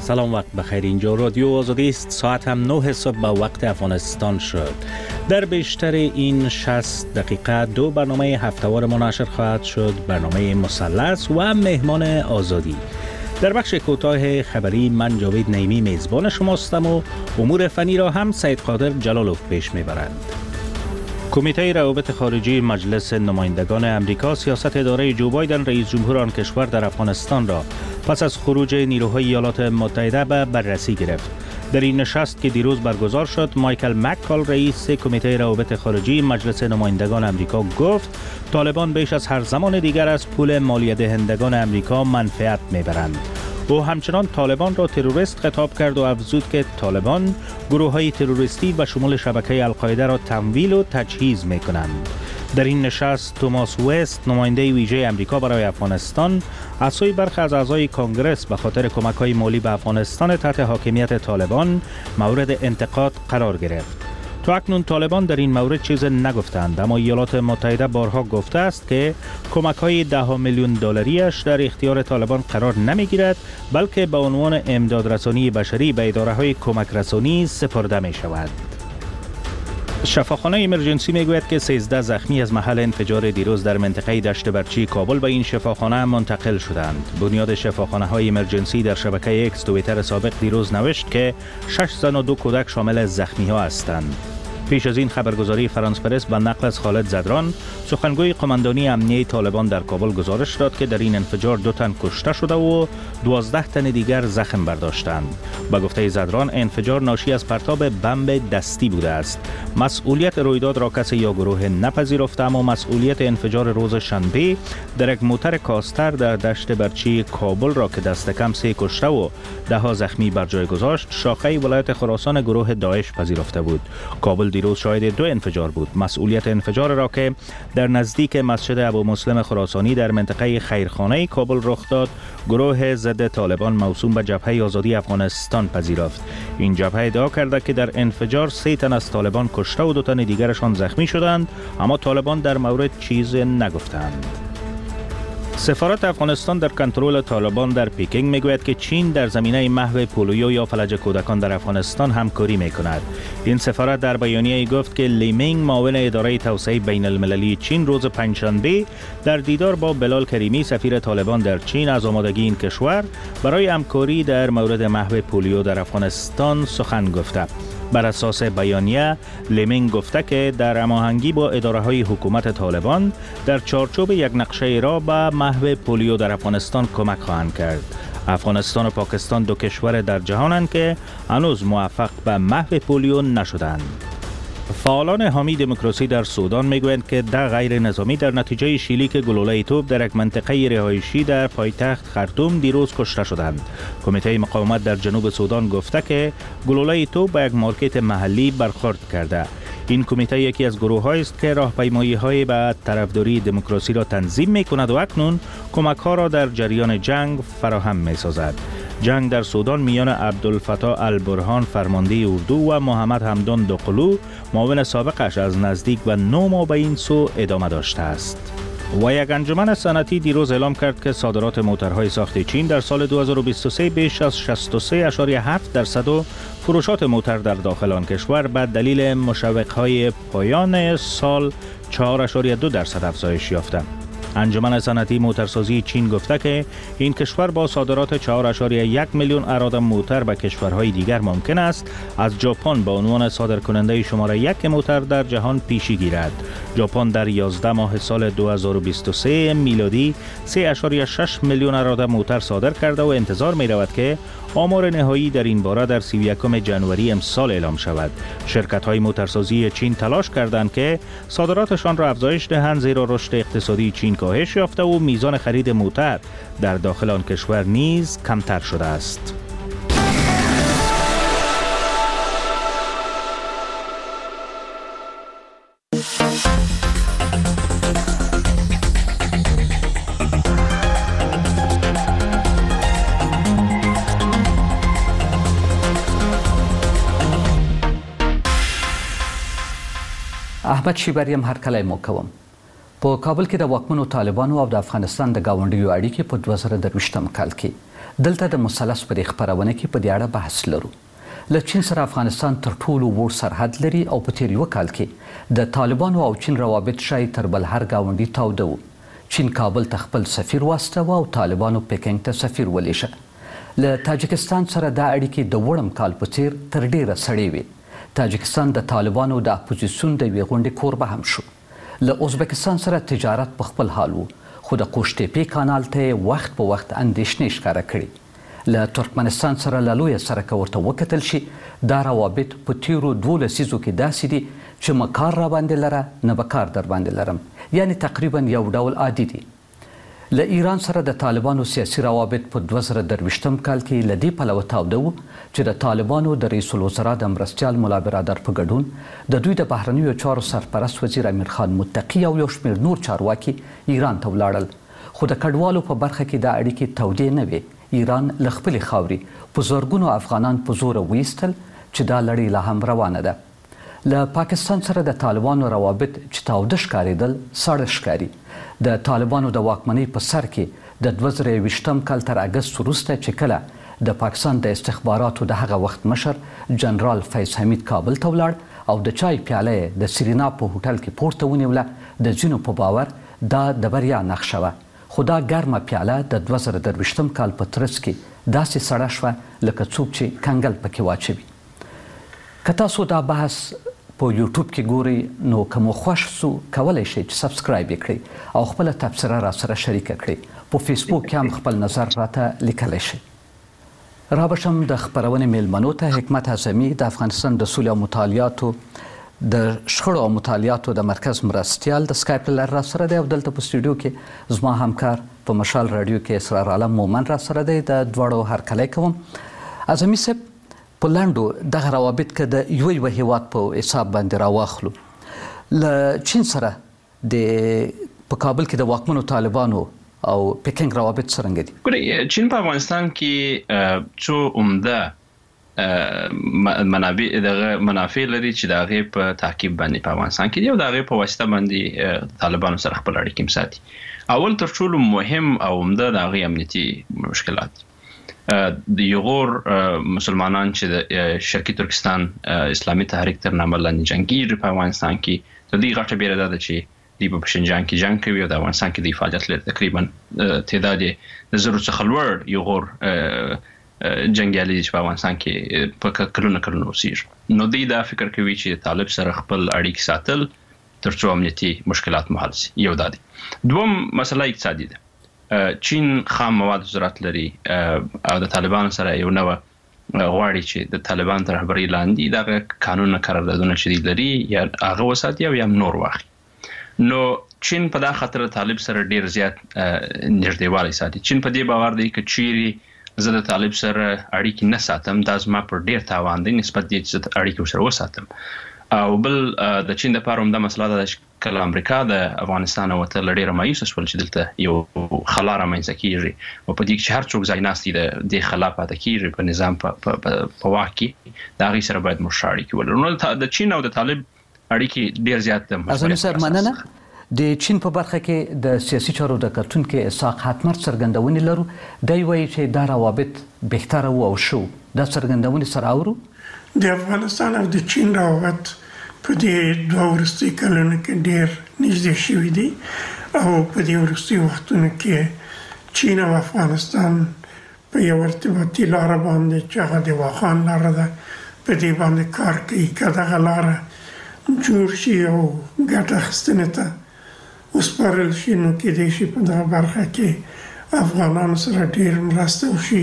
سلام، وقت بخیر. اینجا رادیو آزادی است. ساعت هم 9 صبح به وقت افغانستان شد. در بیشتر این 60 دقیقه دو برنامه هفته‌وار منتشر خواهد شد: برنامه مثلث و مهمان آزادی. در بخش کوتاه خبری من جاوید نعیمی میزبان شماستم و امور فنی را هم سید قادر جلالوف پیش میبرند. کمیته روابط خارجی مجلس نمایندگان امریکا سیاست اداره جو بایدن رئیس جمهور آن کشور در افغانستان را پس از خروج نیروهای ایالات متحده به بررسی گرفت. در این نشست که دیروز برگزار شد، مایکل مک‌کال رئیس کمیته روابط خارجی مجلس نمایندگان امریکا گفت طالبان بیش از هر زمان دیگر از پول مالیه دهندگان امریکا منفعت میبرند. او همچنان طالبان را تروریست خطاب کرد و افزود که طالبان گروه‌های تروریستی و شمول شبکه القاعده را تمویل و تجهیز می‌کنند. در این نشست توماس وست، نماینده ویژه امریکا برای افغانستان، از سوی برخی از اعضای کنگرس به خاطر کمک‌های مالی به افغانستان تحت حاکمیت طالبان مورد انتقاد قرار گرفت. تا اکنون طالبان در این مورد چیز نگفتند، اما ایالات متحده بارها گفته است که کمک‌های 10 میلیون دلاریش در اختیار طالبان قرار نمی‌گیرد، بلکه به عنوان امدادرسانی بشری به اداره‌های کمک رسانی سپرده می‌شود. شفاخانه ایمرجنسی میگوید که 13 زخمی از محل انفجار دیروز در منطقه دشت برچی کابل به این شفاخانه منتقل شدند. بنیاد شفاخانه‌های ایمرجنسی در شبکه ایکس توییتر سابق دیروز نوشت که 6 زن و 2 کودک شامل زخمی‌ها هستند. پیش از این خبرگزاری فرانس پرس به نقل از خالد زدران، سخنگوی قماندانی امنیه طالبان در کابل گزارش داد که در این انفجار 2 تن کشته شده و 12 تن دیگر زخم برداشتند. با گفته زدران، انفجار ناشی از پرتاب بمب دستی بوده است. مسئولیت رویداد را کسی یا گروه نپذیرفته، اما مسئولیت انفجار روز شنبه در یک موتر کاستر در دشت برچی کابل را که دست کم 3 کشته و 10 زخمی بر جای گذاشت، شاخه ولایت خراسان گروه داعش پذیرفته بود. کابل دیروز شاهد 2 انفجار بود. مسئولیت انفجار را که در نزدیک مسجد ابو مسلم خراسانی در منطقه خیرخانه کابل رخ داد، گروه ضد طالبان موسوم به جبهه آزادی افغانستان پذیرفت. این جبهه ادعا کرده که در انفجار 3 تن از طالبان کشته و 2 تن دیگرشان زخمی شدند، اما طالبان در مورد چیز نگفتند. سفارت افغانستان در کنترل طالبان در پیکینگ میگوید که چین در زمینه محو پولیو یا فلج کودکان در افغانستان همکاری میکند. این سفارت در بیانیه گفت که لیمینگ، معاون اداره توسعه بین المللی چین، روز پنجشنبه در دیدار با بلال کریمی سفیر طالبان در چین از آمادگی این کشور برای همکاری در مورد محو پولیو در افغانستان سخن گفته. بر اساس بیانیه، لیمینگ گفته که در هماهنگی با اداره‌های حکومت طالبان در چارچوب یک نقشه را به محو پولیو در افغانستان کمک خواهند کرد. افغانستان و پاکستان 2 کشور در جهانند که هنوز موفق به محو پولیو نشدند. فعالان حامی دموکراسی در سودان میگویند که 10 غیر نظامی در نتیجه شلیک گلوله توپ در یک منطقه رهایشی در پایتخت خرطوم دیروز کشته شدند. کمیته مقاومت در جنوب سودان گفته که گلوله توپ به یک مارکت محلی برخورد کرده. این کمیته یکی از گروه‌هایی است که راهپیمایی‌های به طرفداری دموکراسی را تنظیم می‌کند و اکنون کمک‌ها را در جریان جنگ فراهم می‌سازد. جنگ در سودان میان عبدالفتاح البرهان فرمانده اردو و محمد حمدان دقلو معاون سابقش از نزدیک و 9 ماه به این سو ادامه داشته است. و یک انجمن صنعتی دیروز اعلام کرد که صادرات موترهای ساخت چین در سال 2023 بیش از 63.7% و فروشات موتر در داخل آن کشور به دلیل مشوق‌های پایان سال 4.2% افزایش یافته. انجمن صنعتی موترسازی چین گفته که این کشور با صادرات 4.1 میلیون اراده موتر به کشورهای دیگر ممکن است از ژاپن به عنوان صادرکننده شماره 1 موتر در جهان پیشی گیرد. ژاپن در 11 ماه سال 2023 میلادی 3.6 میلیون اراده موتر صادر کرده و انتظار می رود که آمار نهایی در این باره در 31 جنوری امسال اعلام شود. شرکت‌های موترسازی چین تلاش کردند که صادراتشان را افزایش دهند، زیرا رشد اقتصادی چین کاهش یافته و میزان خرید موتر در داخل آن کشور نیز کمتر شده است. احمد شیبری هم هر کله ما کوم. په کابل کې د واکمنو طالبانو او د افغانستان د ګاونډیو اړیکې په 2023 کال کې دلته د مثلث پر خبرونه کې په دې اړه بحث لرو. له چین سره افغانستان تر ټولو وړ سرحد لري او په تیر یو کال کې د طالبانو او چین روابط شای تر بل هر ګاونډي تاوده وو. چین کابل ته خپل سفیر واستاوه او طالبانو پیکنګ ته سفیر ولېږه. له تاجکستان سره دا اړیکې د وړم کال په څیر تر ډیره سړې وې. تاجکستان د طالبانو د اپوزیسیون د یوې غونډې کوربه هم شو. له ازبکستان سره تجارت په خپل حال وو، خو د قوشتېپې کانال ته وخت په وخت اندېښنې ښکاره کړي. له ترکمنستان سره له لویه سرکه ورته وکتل شي دا روابط په تیرو 2 لسیزو کې داسې دي چې مکار را باندې لره نه به کار در باندې لرم، یعنی تقریبا یو ډول عادي دي. له ایران سره د طالبانو سیاسي روابط په 2023 کال کې له دې پلوه تاوده وو چې د طالبانو د رئیس الوزرا د مرستیال ملا برادر په ګډون د دوی د بهرنیو چارو سرپرست وزیر امیر خان متقي او یو شمېر نور چارواکي ایران ته ولاړل. خو د کډوالو په برخه کې دا اړیکې تودې نه وې. ایران له خپلې خاورې په زرګونو افغانان په زوره ویستل چې دا لړۍ لا هم روانه ده. له پاکستان سره د طالبانو روابط چې تاوده ښکارېدل ساړه ښکاري. د طالبانو د واکمنۍ په سر کې د 2023 کال تر اګست وروسته چې کله د پاکستان د استخباراتو د هغه وخت مشر جنرال فیض حمید کابل ته ولاړ او د چای پیاله د سرینا په هوټل کې پورته ونیوله، د ځینو په باور دا د بریا نښه وه. خو دا ګرمه پیاله د 2023 کال په ترڅ کې داسې سړه شوه لکه څوک چې کنګل پکې واچوي. که تاسو دا بحث په یوټیوب کې ګوري نو که مو خوښ سو کولی شئ چې سبسکرایب یې کړئ او خپله تبصره را سره شریکه کړئ. په فیسبوک کې هم خپل نظر راته لیکلی شئ. را بشم د خپرونې میلمنو ته حکمت اعظمي د افغانستان د سولې او مطالعاتو د شخړو او مطالعاتو د مرکز مرستیال د سکایپ له لارې را سره دی او دلته په سټوډیو کې زما همکار په مشال رادیو کې اسرار عالم مومن را سره دی. د دواړو هرکلی کوم. اعظمي صاحب، په لنډو دغه روابط که د یو هیواد په حساب باندې راواخلو، له چین سره په کابل کې د واکمنو طالبانو او پیکنګ روابط څرنګه دي؟ ګورئ، چین په افغانستان کې څو عمده منافع لري چې د هغې په تعقیب باندې په افغانستان کې دي او د هغې په واسطه باندې طالبانو سره خپل اړیکې ساتي. اول تر ټولو مهم او عمده د هغې امنیتي مشکلات د یغور مسلمانان چې د شرقي ترکستان اسلامي تحریک تر نامه لاندې جنګیږي په افغانستان کې، د دې غټه بیره دا ده چې دوی په شینجان کې جنګ کوي او د افغانستان کې دوی فعالیت لري. تقریبا تعداد د زرو څخه لوړ یغور جنګیالي چې په افغانستان کې په کلونه اوسېږي. نو دوی دا فکر کوي چې طالب سره خپل اړیکې ساتل تر څو امنیتي مشکلات مو حل شي. یو دا دی. دوم مسله اقتصادي ده. چین خام مواد زراعت لري او د طالبانو سره یو نوه غواړي چې د طالبان تر رهبرۍ لاندې دغه قانون قراردادونه چې دوی لري یا هغه وساتي او یا نور واخلي. نو چین په دا خاطر طالب سره ډیر زیات نږدېوالی ساتي. چین په دې باور دی که چیرې زه د طالب سره اړیکې نه ساتم دا زما پر ډیر تاوان دی نسبت دې چې زه اړیکې ورسره وساتم. او بل د چین دپاره همدا مسله ده چې کله امریکا د افغانستان وتل ډېره مایوسه شول چې دلته یو خلا رامنځته کېږي او په دې کې چې هر څوک ځای ناست د دې خلا پاتې کېږي په نظام په واک کې، د هغې سره باید موږ ښه اړیکې ولرو. نو د چین او د طالب اړیکې ډېر زیات اعظمي صاحب، مننه. د چین په برخه کې د سیاسي چارو د کتونکي اسحاق حتمر څرګندونې لرو. دی وایي چې دا روابط بهتره وو او ښه وو. دا څرګندونې سره اورو. د افغانستان او د چین روابط په دې 2 وروستي کلونو کې ډېر نږدې شوي دي او په دې وروستي وختونو کې چین او افغانستان په یو ارتباطي لاره باندې چې هغه د واخان لاره ده په دې باندې کار کوي. که دغه لاره جوړ شي او ګټه اخیستنې ته وسپارل شي نو کېدای شي په دغه برخه کې افغانانو سره ډېر مرسته وشي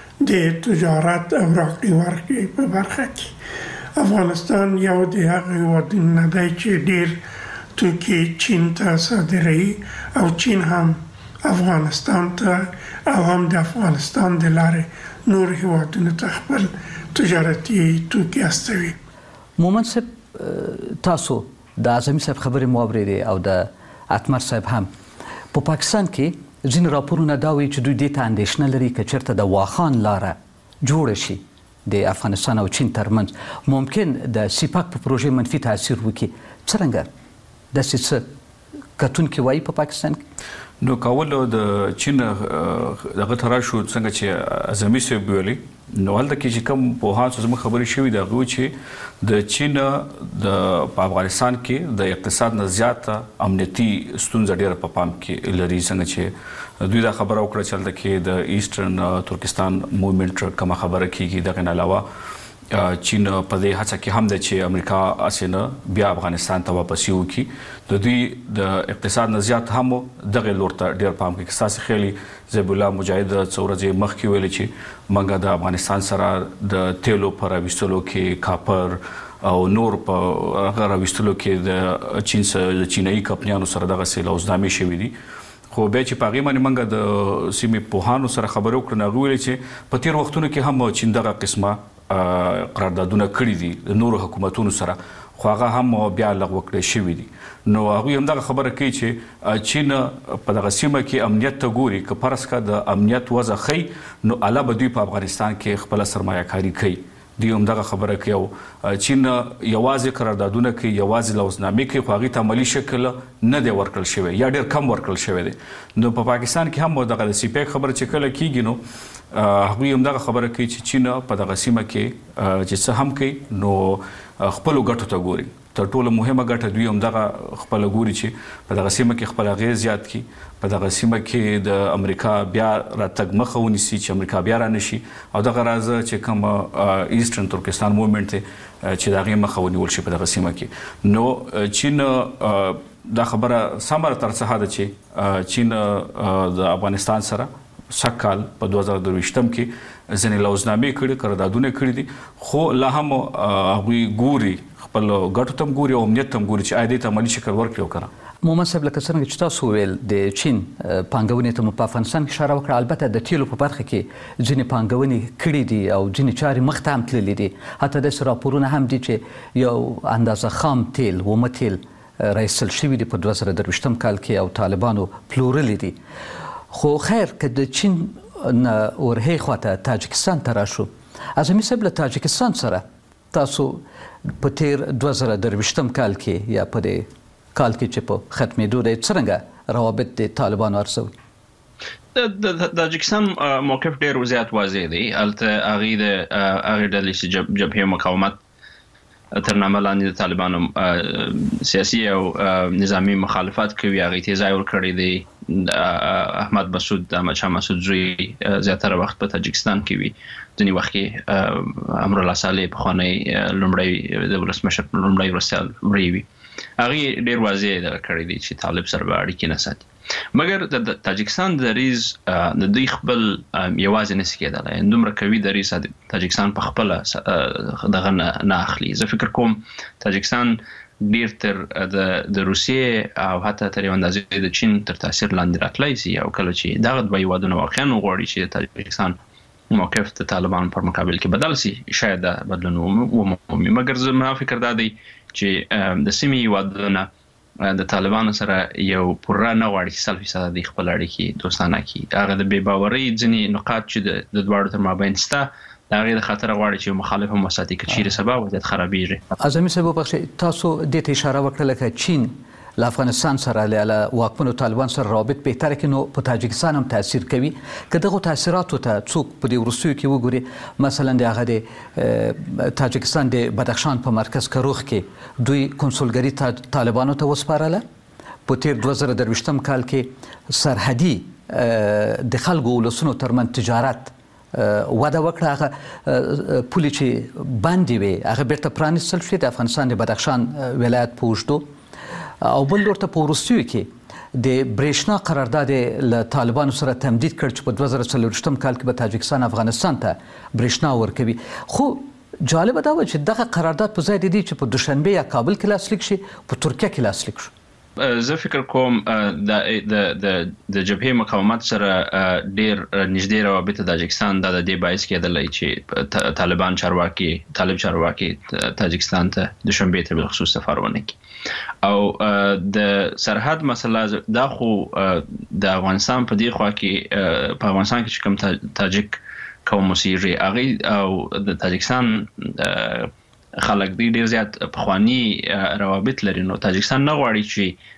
د تجارت او راکړې ورکړې په برخه کې. افغانستان یو د هغه هېوادونو نه دی چې ډېر توکي چین ته صادروي او چین هم افغانستان ته او هم د افغانستان د لارې نور هېوادونو ته خپل تجارتي توکي استوي. مومن صاحب، تاسو د اعظمي صاحب خبرې مو اورېدې او د اتمر صاحب هم. په پاکستان کې ځینې راپورونه دا وایي چې دوی دې ته اندېښنه لري که چېرته د واخان لاره جوړه شي د افغانستان او چین ترمنځ ممکن د سیپاک په پروژې منفي تاثیر وکړي. څرنګه داسې څه کتونکي وایي په پاکستان کې؟ نو کول د چین دغه تراشو څنګه چې اعظمي صاحب ویلي نو هلته کې چې کوم په هڅه زموږ خبرې شوې ده هغه چې د چین د افغانستان کې د اقتصاد نه زیات امنیتي ستونزې ډېر په پام کې لري څنګه چې دوی دا خبره وکړه چې هلته کې د ایسټرن ترکستان موومېنټ کومه خبره کیږي دغه نه علاوه چین په دې هڅه کې هم د چې امریکا اسنه بیا افغانستان ته واپس یو کی د دوی د اقتصاد نه زیات هم دغه لور ته ډېر پام کې اساس خېلي زیب الله مجاهد څورځي مخ کې ویل چې منګه د افغانستان سره د تیلو پر وستلو کې کاپر او نور په هغه وستلو کې د چین سره د چینایي کمپنیانو سره دغه سیل اوسنامې شوې دي خو به چې پاغي باندې منګه د سیمې پوهانو سره خبرو کړنه غوړي چې په تیر وختونو کې هم چین دغه قسمه قراردادونه کړی دي د نورو حکومتونو سره خو هغه هم بیا لغوه کړی شوی دي نو هغه هم دغه خبره کوي چې چین په دغه سیمه کې امنیت ته ګوري که فرض کا د امنیت وضع خي نو علاوه دوی په افغانستان کې خپل سرمایه‌کاري کوي دی هم دغه خبره کوي او چین یوازې قراردادونه کوي یوازې لوزنامې کوي خو هغه ته عملی شکل نه دی ورکړل شوی یا ډېر کم ورکړل شوی دی نو په پاکستان کې هم دغه سیپیک خبره چې کله کیږي نو هغه هم دغه خبره کوي چې چین په دغه سیمه کې چې څه هم کوي نو خپل ګټو ته ګوري تر ټولو مهمه ګټه دوی هم دغه خپل ګوري چې په دغه سیمه کې خپل غیر زیات کی په دغه سیمه کې د امریکا بیا راتګ مخه ونیسي چې امریکا بیا را نشي او دغه راز چې کوم ایسټرن ترکستان موومېنټ چې دغه مخه ونیول شي په دغه سیمه کې نو چین دا خبره سمره تر څه ده چې چین د افغانستان سره سکهال په 2023 کې ځنې لوزنامې کړي قراردادونه کړي دي خو لا هم هغوی ګوري خپل ګټو ته ګوري او امنیت ته ګوري چې آیا دې ته عملي شکل ورکړي او کنه محمد صاحب لکه څنګه چې تاسو ویل د چین پانګونې ته په افغانستان کې اشاره وکړه البته د تیلو په برخه کې ځینې پانګونې کړي دي او ځینې چارې مخته هم تللي دي حتی داسې راپورونه هم دي چې یو اندازه خام تیل اومه تیل راایستل شوي دي په 2023 کال کې او طالبانو پلورلي دي خو خیر که د چین ورهی خواته تاجکستان ته راشو اعظمي صاحب له تاجکستان سره تاسو په تیر 2023 کال کې یا په دې کال کې چې په ختمېدو دی څرنګه روابط د طالبانو ارزوي د تاجکستان موقف ډېر زیات واضح دی البته هغه ډلې چې جبهه مقاومت تر نامه لاندې د طالبانو سیاسي او نظامی مخالفت کوي هغه ته ځای ورکړی دی احمد مسعود شاه مسعود زوی زیاتره وخت په تاجکستان کې وي ځینې وخت کې امرالله صالح پخوانی لومړی د ولسمشر لومړی ولسمشر وي هغه ډیر واضح کړی دی چې طالب سره اړیکې نه ساتي مګر د تاجکستان دریز د دوی خپل یوازې نس کېدل دومره کوي دریز تاجکستان په خپل دغه نه اخلي زه فکر کوم تاجکستان ډیر تر د روسیې او حتی تر یو اندازې د چین تر تاثیر لاندې راتلی سي او کله چې دغه دوه هیوادونه واقعا وغواړي چې تاجکستان موقف د طالبانو پر مقابل کې بدل سي شاید بدلون ومومي مګر زما فکر دا دی چې د سیمې هیوادونه د طالبانو سره یو پوره نه غواړي چې 100% د خپل اړیکې دوستانه کړي هغه د بې باورۍ ځینې نقاط چې د دواړو تر مابین شته د هغې د خطر غواړي چې مخالف هم وساتي که چیرې سبا وضعیت خرابېږي اعظمي صاحب وبخښئ تاسو دې ته اشاره وکړه لکه چین له افغانستان سره له واکمنو طالبان سره روابط بهتره کړي نو په تاجکستان هم تاثیر کوي که دغو تاثیراتو ته څوک په دې وروستیو کې وګوري مثلا د هغه د تاجکستان د بدخشان په مرکز کروخ کې دوی کنسولګري طالبانو ته وسپارله په تیر 2023 کال کې سرحدي د خلکو ولسونو ترمن تجارت وده وکړه هغه پولې چې بندې وي هغه بیرته پرانیستل شوې د افغانستان د بدخشان ولایت په اوږدو او بل ورته په وروستیو کې د برېښنا قرارداد له طالبانو سره تمدید کړ چې په 2024 کال کې به تاجکستان افغانستان ته برېښنا ورکوي خو جالبه دا وه چې دغه قرارداد په ځای د دې چې په دوشنبه یا کابل کې لاسلیک شي په ترکیه کې لاسلیک شو زه فکر کوم د جبهه مقاومت سره ډیر نږدې روابط د تاجکستان د دې باعث کېدلی چې طالب چارواکي تاجکستان ته د شنبې ته بالخصوص سفر ونه کړي او د سرحد مسله دا خو د افغانستان په دې خوا کې په افغانستان کې چې کوم تاجک قوم اوسېږي هغوی او د تاجکستان خلک ډیر زیات پخوانی روابط لري نو تاجکستان نه غواړي چې